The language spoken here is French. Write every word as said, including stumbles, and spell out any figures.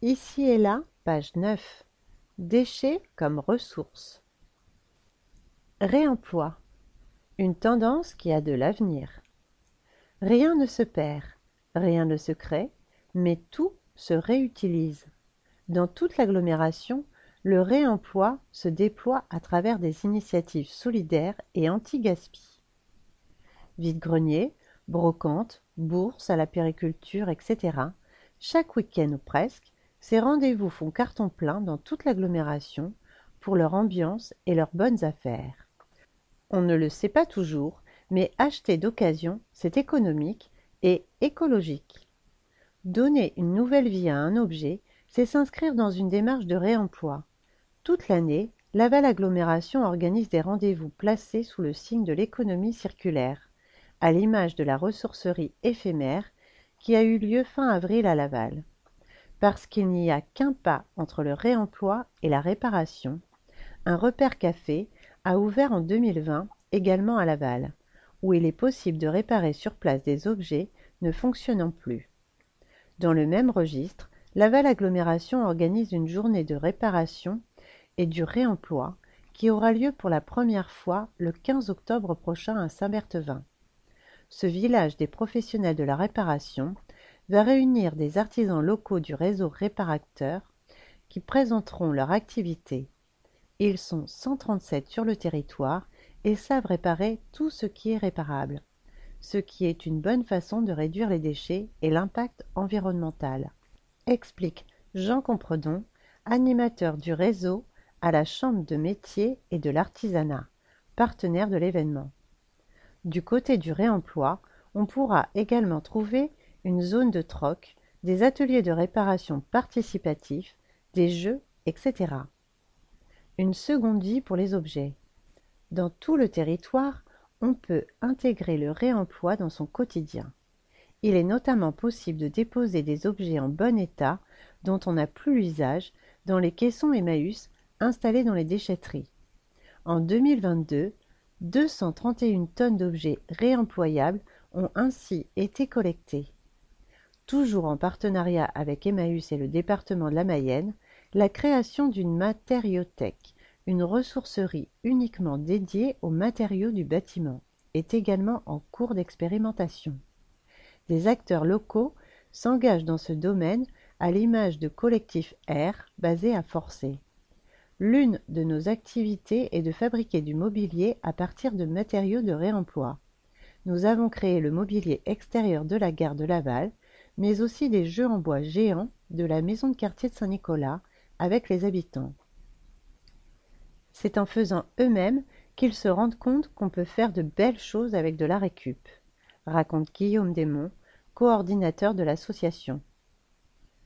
Ici et là, page neuf. Déchets comme ressources. Réemploi. Une tendance qui a de l'avenir. Rien ne se perd, rien ne se crée, mais tout se réutilise. Dans toute l'agglomération, le réemploi se déploie à travers des initiatives solidaires et anti-gaspi. Vide-greniers, brocantes, bourses à la périculture, et cetera. Chaque week-end ou presque, ces rendez-vous font carton plein dans toute l'agglomération pour leur ambiance et leurs bonnes affaires. On ne le sait pas toujours, mais acheter d'occasion, c'est économique et écologique. Donner une nouvelle vie à un objet, c'est s'inscrire dans une démarche de réemploi. Toute l'année, Laval Agglomération organise des rendez-vous placés sous le signe de l'économie circulaire, à l'image de la ressourcerie éphémère qui a eu lieu fin avril à Laval. Parce qu'il n'y a qu'un pas entre le réemploi et la réparation, un repère café a ouvert en deux mille vingt également à Laval, où il est possible de réparer sur place des objets ne fonctionnant plus. Dans le même registre, Laval Agglomération organise une journée de réparation et du réemploi qui aura lieu pour la première fois le quinze octobre prochain à Saint-Berthevin. Ce village des professionnels de la réparation va réunir des artisans locaux du réseau réparateur qui présenteront leur activité. Ils sont cent trente-sept sur le territoire et savent réparer tout ce qui est réparable, ce qui est une bonne façon de réduire les déchets et l'impact environnemental, explique Jean Compredon, animateur du réseau à la Chambre de métier et de l'artisanat, partenaire de l'événement. Du côté du réemploi, on pourra également trouver une zone de troc, des ateliers de réparation participatifs, des jeux, et cetera. Une seconde vie pour les objets. Dans tout le territoire, on peut intégrer le réemploi dans son quotidien. Il est notamment possible de déposer des objets en bon état dont on n'a plus l'usage dans les caissons Emmaüs installés dans les déchetteries. En deux mille vingt-deux, deux cent trente et une tonnes d'objets réemployables ont ainsi été collectées. Toujours en partenariat avec Emmaüs et le département de la Mayenne, la création d'une matériothèque, une ressourcerie uniquement dédiée aux matériaux du bâtiment, est également en cours d'expérimentation. Des acteurs locaux s'engagent dans ce domaine à l'image de Collectif R basé à Forcé. L'une de nos activités est de fabriquer du mobilier à partir de matériaux de réemploi. Nous avons créé le mobilier extérieur de la gare de Laval, mais aussi des jeux en bois géants de la maison de quartier de Saint-Nicolas avec les habitants. C'est en faisant eux-mêmes qu'ils se rendent compte qu'on peut faire de belles choses avec de la récup, raconte Guillaume Desmonts, coordinateur de l'association.